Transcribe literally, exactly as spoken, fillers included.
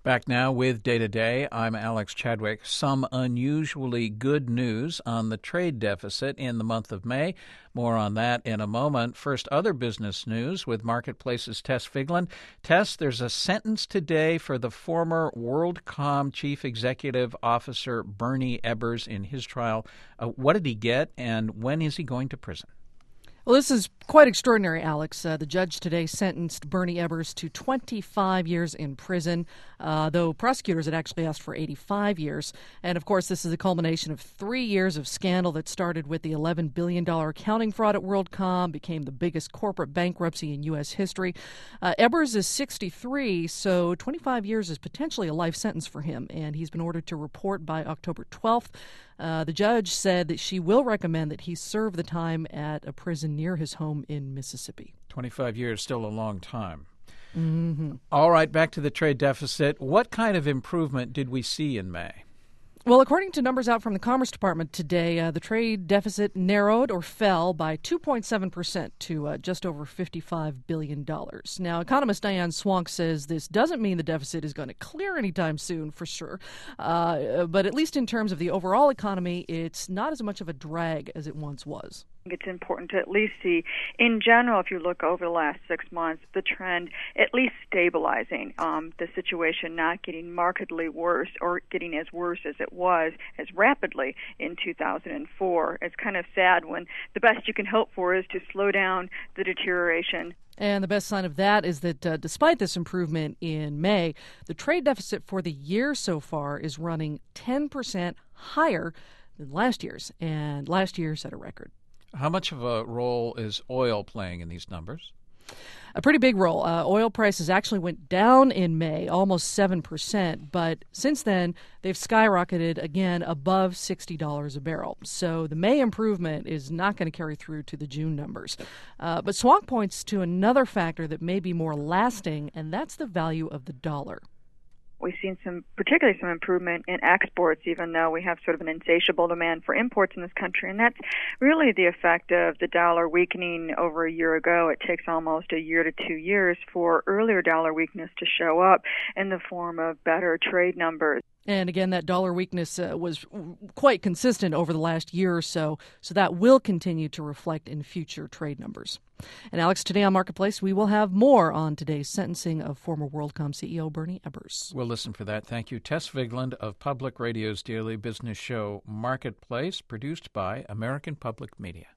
Back now with Day to Day. I'm Alex Chadwick. Some unusually good news on the trade deficit in the month of May. More on that in a moment. First, other business news with Marketplace's Tess Vigeland. Tess, there's a sentence today for the former WorldCom Chief Executive Officer Bernie Ebbers in his trial. Uh, what did he get, and when is he going to prison? Well, this is quite extraordinary, Alex. Uh, the judge today sentenced Bernie Ebbers to twenty-five years in prison, uh, though prosecutors had actually asked for eighty-five years. And, of course, this is a culmination of three years of scandal that started with the eleven billion dollars accounting fraud at WorldCom, became the biggest corporate bankruptcy in U S history. Uh, Ebbers is sixty-three, so twenty-five years is potentially a life sentence for him, and he's been ordered to report by October twelfth. Uh, the judge said that she will recommend that he serve the time at a prison near his home in Mississippi. twenty-five years, still a long time. Mm-hmm. All right, back to the trade deficit. What kind of improvement did we see in May? Well, according to numbers out from the Commerce Department today, uh, the trade deficit narrowed or fell by two point seven percent to uh, just over fifty-five billion dollars. Now, economist Diane Swonk says this doesn't mean the deficit is going to clear anytime soon, for sure. Uh, but at least in terms of the overall economy, it's not as much of a drag as it once was. It's important to at least see, in general, if you look over the last six months, the trend at least stabilizing, um, the situation not getting markedly worse or getting as worse as it was as rapidly in two thousand four. It's kind of sad when the best you can hope for is to slow down the deterioration. And the best sign of that is that uh, despite this improvement in May, the trade deficit for the year so far is running ten percent higher than last year's, and last year set a record. How much of a role is oil playing in these numbers? A pretty big role. Uh, oil prices actually went down in May, almost seven percent, but since then they've skyrocketed again above sixty dollars a barrel. So the May improvement is not going to carry through to the June numbers. Uh, but Swonk points to another factor that may be more lasting, and that's the value of the dollar. We've seen some, particularly some improvement in exports, even though we have sort of an insatiable demand for imports in this country. And that's really the effect of the dollar weakening over a year ago. It takes almost a year to two years for earlier dollar weakness to show up in the form of better trade numbers. And again, that dollar weakness uh, was quite consistent over the last year or so, so that will continue to reflect in future trade numbers. And Alex, today on Marketplace, we will have more on today's sentencing of former WorldCom C E O Bernie Ebbers. We'll listen for that. Thank you. Tess Vigeland of Public Radio's daily business show Marketplace, produced by American Public Media.